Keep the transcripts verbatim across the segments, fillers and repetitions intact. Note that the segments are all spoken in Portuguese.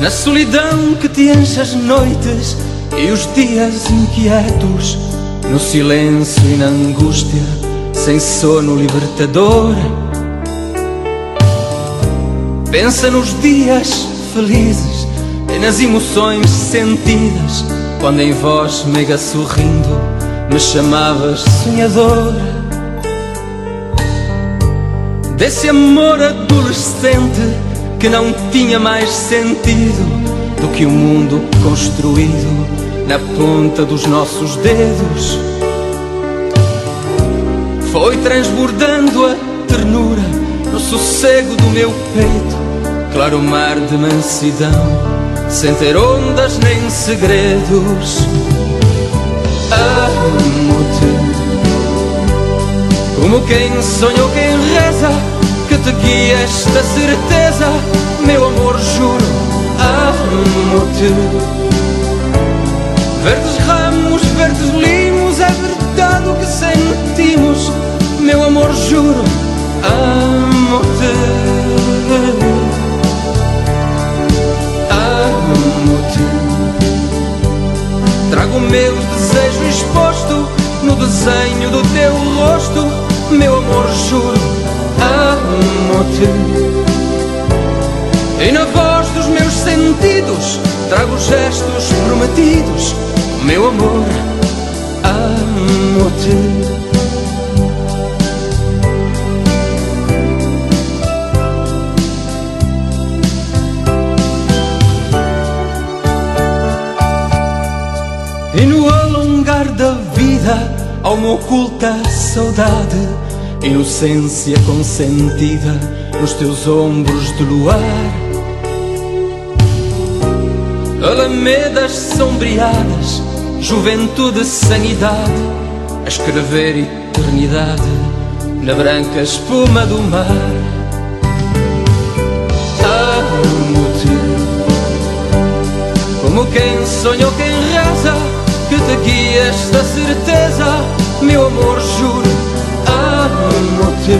Na solidão que te enche as noites e os dias inquietos, no silêncio e na angústia, sem sono libertador. Pensa nos dias felizes e nas emoções sentidas, quando em voz meiga sorrindo me chamavas sonhador. Desse amor adolescente que não tinha mais sentido do que o mundo construído na ponta dos nossos dedos. Foi transbordando a ternura no sossego do meu peito, claro mar de mansidão, sem ter ondas nem segredos. Amo-te como quem sonhou, quem reza, que te guia esta certeza, meu amor, juro. Amo-te. Verdes ramos, verdes limos, é verdade o que sentimos, meu amor, juro. Amo-te. Amo-te. Trago o meu desejo exposto no desenho do teu rosto, meu amor, juro. Amo-te. E na voz dos meus sentidos trago gestos prometidos, meu amor. Amo-te. E no alongar da vida há uma oculta saudade, inocência consentida nos teus ombros de luar. Alamedas sombreadas, juventude sem idade, a escrever eternidade na branca espuma do mar. Amo-te como quem sonhou, quem reza, que te guia esta certeza, meu amor, juro. Amo-te.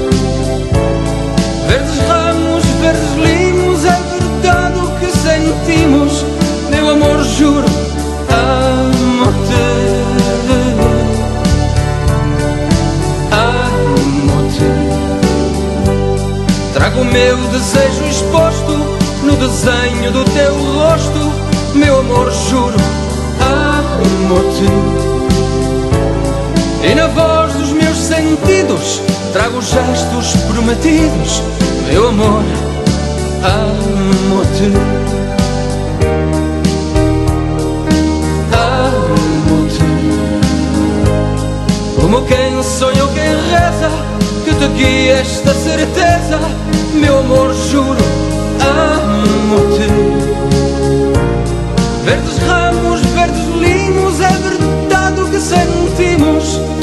Verdes ramos, verdes limos, é verdade o que sentimos, meu amor, juro. Amo-te. Amo-te. Trago o meu desejo exposto no desenho do teu rosto, meu amor, juro. Amo-te. E na voz dos meus sentidos trago gestos prometidos, meu amor. Amo-te. Amo-te. Como quem sonhou, quem reza, que te guia esta certeza, meu amor, juro. Amo-te. Verdes ramos, verdes limos, é verdade o que sentimos,